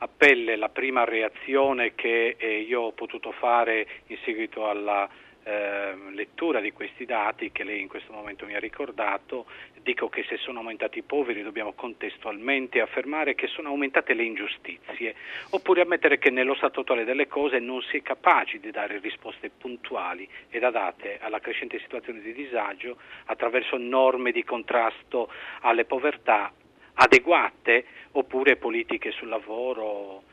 a pelle la prima reazione che io ho potuto fare in seguito alla lettura di questi dati che lei in questo momento mi ha ricordato. Dico che se sono aumentati i poveri dobbiamo contestualmente affermare che sono aumentate le ingiustizie, oppure ammettere che nello stato attuale delle cose non si è capaci di dare risposte puntuali ed adatte alla crescente situazione di disagio attraverso norme di contrasto alle povertà adeguate, oppure politiche sul lavoro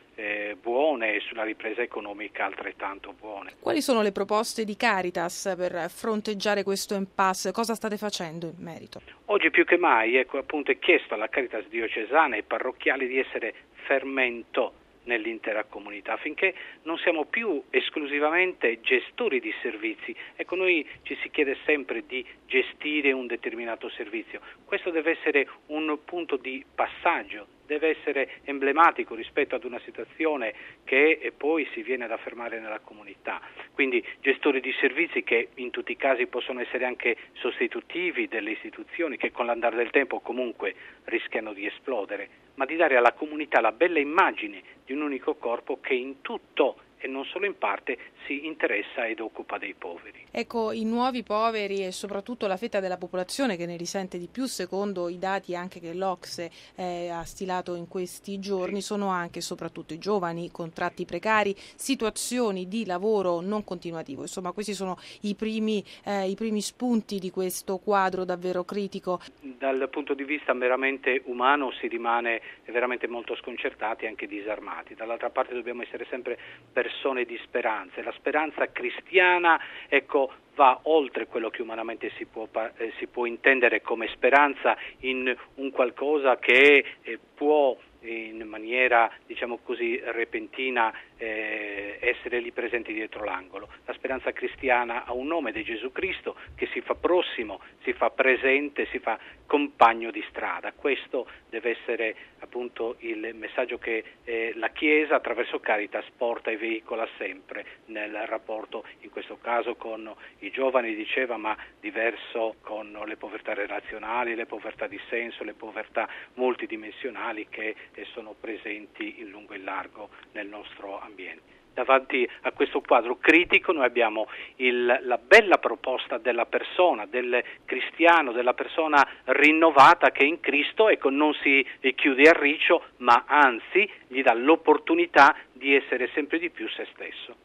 buone e sulla ripresa economica altrettanto buone. Quali sono le proposte di Caritas per fronteggiare questo impasse? Cosa state facendo in merito? Oggi più che mai appunto è chiesto alla Caritas diocesana e parrocchiale di essere fermento nell'intera comunità, affinché non siamo più esclusivamente gestori di servizi. Ecco, noi ci si chiede sempre di gestire un determinato servizio. Questo deve essere un punto di passaggio, deve essere emblematico rispetto ad una situazione che poi si viene ad affermare nella comunità. Quindi gestori di servizi che in tutti i casi possono essere anche sostitutivi delle istituzioni che con l'andare del tempo comunque rischiano di esplodere, ma di dare alla comunità la bella immagine di un unico corpo che in tutto e non solo in parte si interessa ed occupa dei poveri. Ecco, i nuovi poveri e soprattutto la fetta della popolazione che ne risente di più, secondo i dati anche che l'Ocse ha stilato in questi giorni, sono anche e soprattutto i giovani, contratti precari, situazioni di lavoro non continuativo. Insomma, questi sono i primi spunti di questo quadro davvero critico. Dal punto di vista meramente umano si rimane veramente molto sconcertati e anche disarmati. Dall'altra parte dobbiamo essere sempre persone di speranza, e la speranza cristiana, ecco, va oltre quello che umanamente si può intendere come speranza in un qualcosa che può in maniera, diciamo così, repentina essere lì presenti dietro l'angolo. La speranza cristiana ha un nome, ed è Gesù Cristo, che si fa prossimo, si fa presente, si fa compagno di strada. Questo deve essere appunto il messaggio che la Chiesa attraverso Caritas porta e veicola sempre nel rapporto, in questo caso con i giovani, diceva, ma diverso con le povertà relazionali, le povertà di senso, le povertà multidimensionali che sono presenti in lungo e in largo nel nostro ambiente. Davanti a questo quadro critico noi abbiamo la bella proposta della persona, del cristiano, della persona rinnovata che in Cristo, ecco, non si chiude a riccio, ma anzi gli dà l'opportunità di essere sempre di più se stesso.